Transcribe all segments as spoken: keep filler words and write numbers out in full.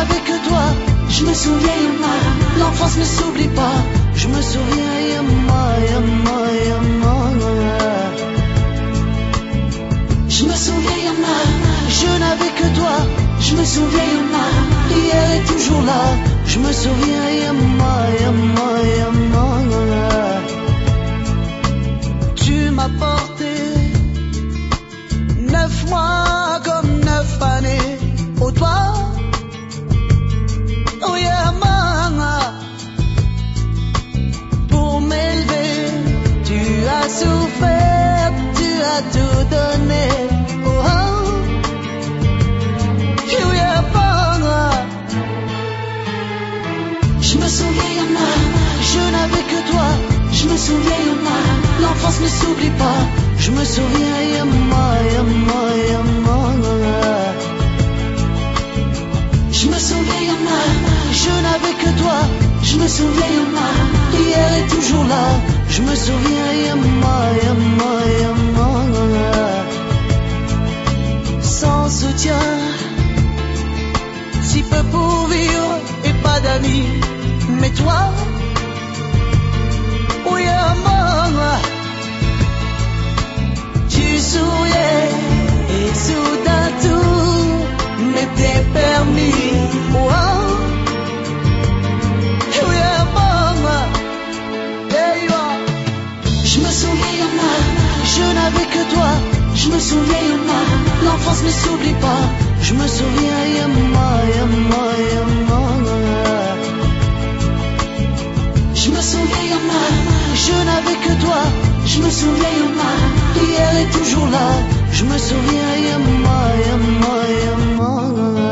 n'avais que toi. Je me souviens, Yama, l'enfance ne s'oublie pas. Je me souviens, Yama, Yama, Yama. Je me souviens, Yama, je n'avais que toi. Je me souviens, Yama, hier est toujours là. Je me souviens, Yama, Yama, Yama. Tu m'as porté neuf mois comme neuf années au doigt. Oh Yama, pour m'élever, tu as souffert, tu as tout donné. Oh, oh. Oh Yama, je me souviens, Yama, je n'avais que toi. Je me souviens, Yama, l'enfance ne s'oublie pas. Je me souviens, Yama, Yama, Yama. Je me souviens, Yama, je n'avais que toi. Je me souviens, Yama, hier est toujours là. Je me souviens, Yama, Yama, Yama. Sans soutien, si peu pour vivre et pas d'amis. Mais toi, oh Yama, tu souriais et soudain tout m'était permis. Oh, oh Yama, hey, oh. Je me souviens, Yama, je n'avais que toi. Je me souviens, Yama, l'enfance ne s'oublie pas. Je me souviens, Yama, Yama, Yama. Je me souviens, Yama, je n'avais que toi. Je me souviens, Yama, hier est toujours là. Je me souviens, Yama, Yama, Yama.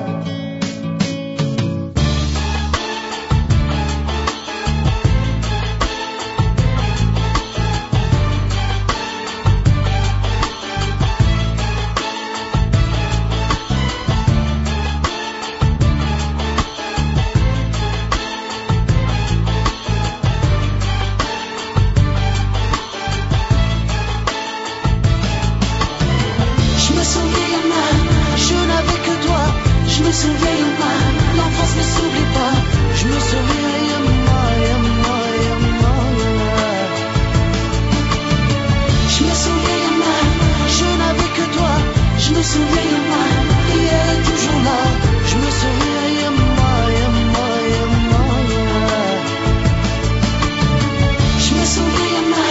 Je me souviens, Yama, je n'avais que toi. Je me souviens, Yama, l'enfance ne s'oublie pas. Je me souviens, Yama, Yama, Yama. Je me souviens, Yama, je n'avais que toi. Je me souviens, Yama, hier est toujours là. Je me souviens, Yama, Yama, Yama. Je me souviens, Yama,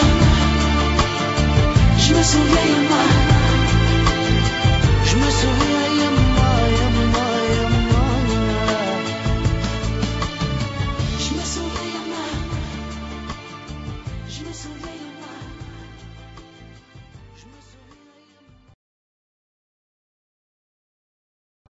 je me souviens, Yama. Je me souviens, Yama, Yama, Yama. Je me souviens, Yama. Je me souviens, Yama.